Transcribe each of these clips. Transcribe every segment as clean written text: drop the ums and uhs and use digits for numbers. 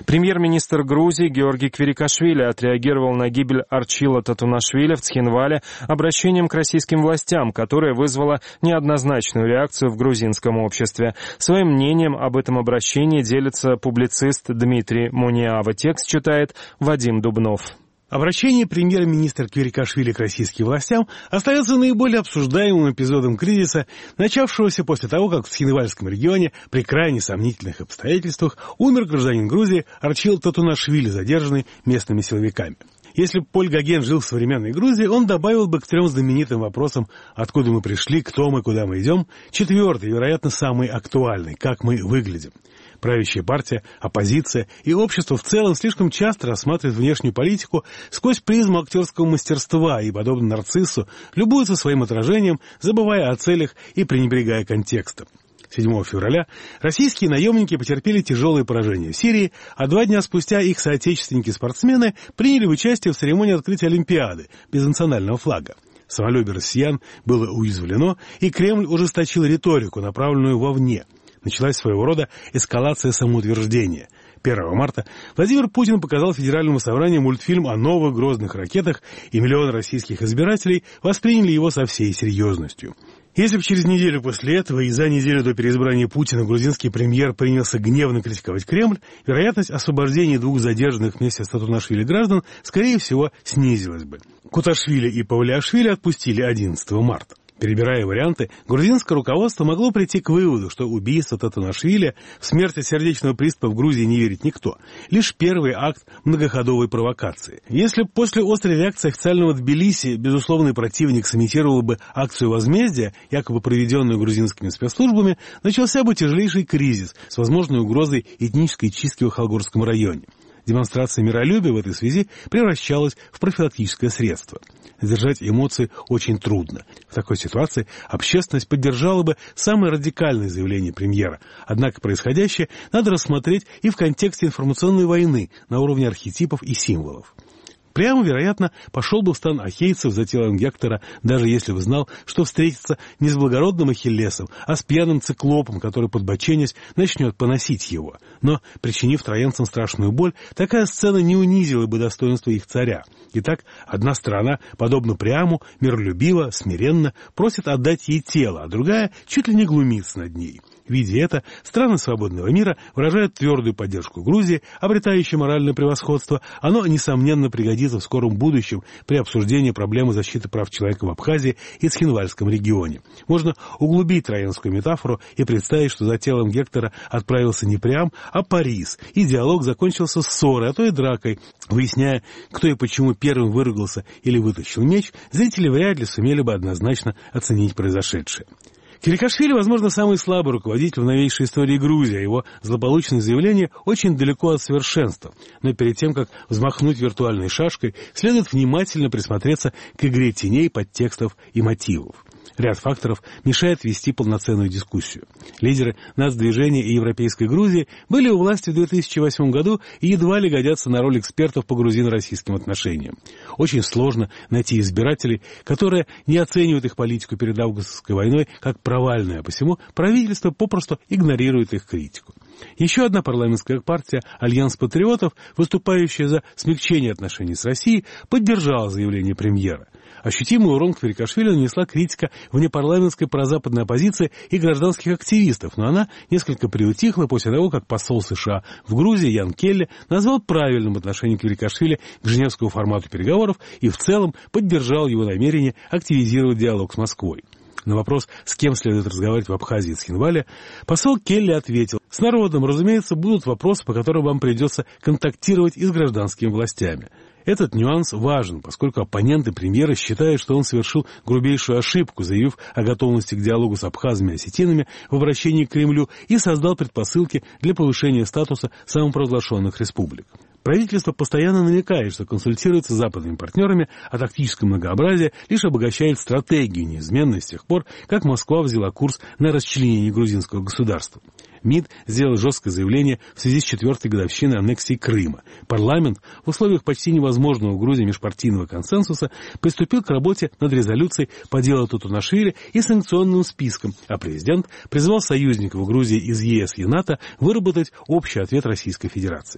Премьер-министр Грузии Георгий Квирикашвили отреагировал на гибель Арчила Татунашвили в Цхинвале обращением к российским властям, которое вызвало неоднозначную реакцию в грузинском обществе. Своим мнением об этом обращении делится публицист Дмитрий Муниава. Текст читает Вадим Дубнов. Обращение премьер-министра Квирикашвили к российским властям остается наиболее обсуждаемым эпизодом кризиса, начавшегося после того, как в Цхинвальском регионе при крайне сомнительных обстоятельствах умер гражданин Грузии Арчил Татунашвили, задержанный местными силовиками. Если бы Поль Гоген жил в современной Грузии, он добавил бы к 3 знаменитым вопросам «Откуда мы пришли?», «Кто мы?», «Куда мы идем?», 4-й, вероятно, самый актуальный «Как мы выглядим?». Правящая партия, оппозиция и общество в целом слишком часто рассматривают внешнюю политику сквозь призму актерского мастерства и, подобно нарциссу, любуются своим отражением, забывая о целях и пренебрегая контекстом. 7 февраля российские наемники потерпели тяжелое поражение в Сирии, а 2 дня спустя их соотечественники-спортсмены приняли участие в церемонии открытия Олимпиады без национального флага. Самолюбие россиян было уязвлено, и Кремль ужесточил риторику, направленную вовне. Началась своего рода эскалация самоутверждения. 1 марта Владимир Путин показал Федеральному собранию мультфильм о новых грозных ракетах, и миллионы российских избирателей восприняли его со всей серьезностью. Если бы через неделю после этого и за неделю до переизбрания Путина грузинский премьер принялся гневно критиковать Кремль, вероятность освобождения 2 задержанных вместе с Татунашвили граждан, скорее всего, снизилась бы. Куташвили и Павлиашвили отпустили 11 марта. Перебирая варианты, грузинское руководство могло прийти к выводу, что убийство Татунашвили, в смерть от сердечного приступа в Грузии не верит никто. Лишь первый акт многоходовой провокации. Если бы после острой реакции официального Тбилиси безусловный противник сымитировал бы акцию возмездия, якобы проведенную грузинскими спецслужбами, начался бы тяжелейший кризис с возможной угрозой этнической чистки в Халгорском районе. Демонстрация миролюбия в этой связи превращалась в профилактическое средство. Сдержать эмоции очень трудно. В такой ситуации общественность поддержала бы самое радикальное заявление премьера. Однако происходящее надо рассмотреть и в контексте информационной войны на уровне архетипов и символов. Прямо, вероятно, пошел бы в стан ахейцев за телом Гектора, даже если бы знал, что встретится не с благородным Ахиллесом, а с пьяным циклопом, который, подбоченясь, начнет поносить его. Но, причинив троянцам страшную боль, такая сцена не унизила бы достоинства их царя. Итак, одна сторона, подобно Приаму, миролюбиво, смиренно, просит отдать ей тело, а другая чуть ли не глумится над ней. Видя это, страны свободного мира выражают твердую поддержку Грузии, обретающей моральное превосходство. Оно, несомненно, пригодится в скором будущем при обсуждении проблемы защиты прав человека в Абхазии и Цхинвальском регионе. Можно углубить троянскую метафору и представить, что за телом Гектора отправился не Приам, а Парис, и диалог закончился ссорой, а то и дракой. Выясняя, кто и почему первым выругался или вытащил меч, зрители вряд ли сумели бы однозначно оценить произошедшее. Квирикашвили, возможно, самый слабый руководитель в новейшей истории Грузии, а его злополучные заявления очень далеко от совершенства. Но перед тем, как взмахнуть виртуальной шашкой, следует внимательно присмотреться к игре теней, подтекстов и мотивов. Ряд факторов мешает вести полноценную дискуссию. Лидеры нацдвижения и Европейской Грузии были у власти в 2008 году и едва ли годятся на роль экспертов по грузино-российским отношениям. Очень сложно найти избирателей, которые не оценивают их политику перед августовской войной как провальную, а посему правительство попросту игнорирует их критику. Еще одна парламентская партия «Альянс патриотов», выступающая за смягчение отношений с Россией, поддержала заявление премьера. Ощутимый урон Квирикашвили нанесла критика внепарламентской прозападной оппозиции и гражданских активистов, но она несколько приутихла после того, как посол США в Грузии Ян Келли назвал правильным отношение Квирикашвили к женевскому формату переговоров и в целом поддержал его намерение активизировать диалог с Москвой. На вопрос, с кем следует разговаривать в Абхазии и Цхинвале, посол Келли ответил: «С народом, разумеется, будут вопросы, по которым вам придется контактировать и с гражданскими властями». Этот нюанс важен, поскольку оппоненты премьера считают, что он совершил грубейшую ошибку, заявив о готовности к диалогу с абхазами и осетинами в обращении к Кремлю и создал предпосылки для повышения статуса самопровозглашенных республик. Правительство постоянно намекает, что консультируется с западными партнерами, а тактическое многообразие лишь обогащает стратегию, неизменной с тех пор, как Москва взяла курс на расчленение грузинского государства. МИД сделал жесткое заявление в связи с 4-й годовщиной аннексии Крыма. Парламент в условиях почти невозможного в Грузии межпартийного консенсуса приступил к работе над резолюцией по делу Татунашвили и санкционным списком, а президент призвал союзников Грузии из ЕС и НАТО выработать общий ответ Российской Федерации. С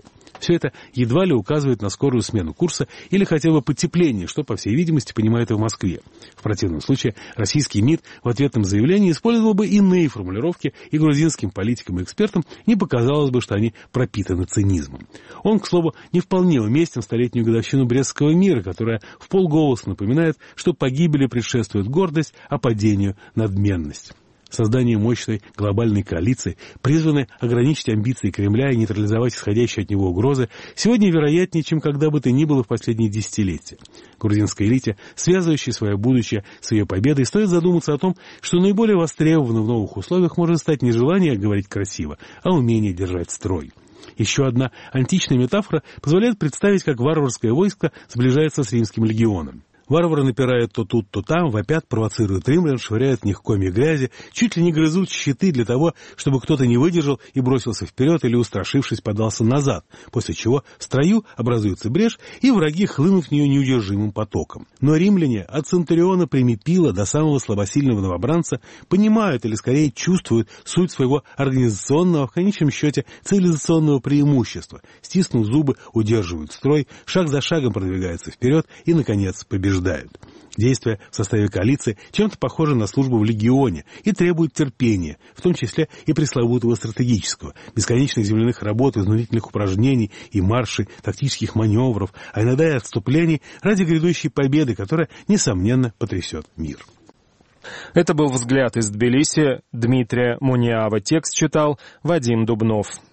Все это едва ли указывает на скорую смену курса или хотя бы потепление, что, по всей видимости, понимают и в Москве. В противном случае российский МИД в ответном заявлении использовал бы иные формулировки, и грузинским политикам и экспертам не показалось бы, что они пропитаны цинизмом. Он, к слову, не вполне уместен в столетнюю годовщину Брестского мира, которая вполголоса напоминает, что погибели предшествует гордость, а падению — надменность. Создание мощной глобальной коалиции, призванной ограничить амбиции Кремля и нейтрализовать исходящие от него угрозы, сегодня вероятнее, чем когда бы то ни было в последние десятилетия. Грузинской элите, связывающей свое будущее с ее победой, стоит задуматься о том, что наиболее востребованным в новых условиях может стать не желание говорить красиво, а умение держать строй. Еще одна античная метафора позволяет представить, как варварское войско сближается с римским легионом. Варвары напирают то тут, то там, вопят, провоцируют римлян, швыряют в них комья грязи, чуть ли не грызут щиты для того, чтобы кто-то не выдержал и бросился вперед или, устрашившись, подался назад, после чего в строю образуется брешь, и враги хлынут в нее неудержимым потоком. Но римляне от центуриона Примипила до самого слабосильного новобранца понимают или скорее чувствуют суть своего организационного, в конечном счете, цивилизационного преимущества, стиснув зубы, удерживают строй, шаг за шагом продвигаются вперед и, наконец, побеждают. Действия в составе коалиции чем-то похожи на службу в легионе и требуют терпения, в том числе и пресловутого стратегического, бесконечных земляных работ, изнурительных упражнений и маршей, тактических маневров, а иногда и отступлений ради грядущей победы, которая, несомненно, потрясет мир. Это был «Взгляд» из Тбилиси. Дмитрия Муниава. Текст читал Вадим Дубнов.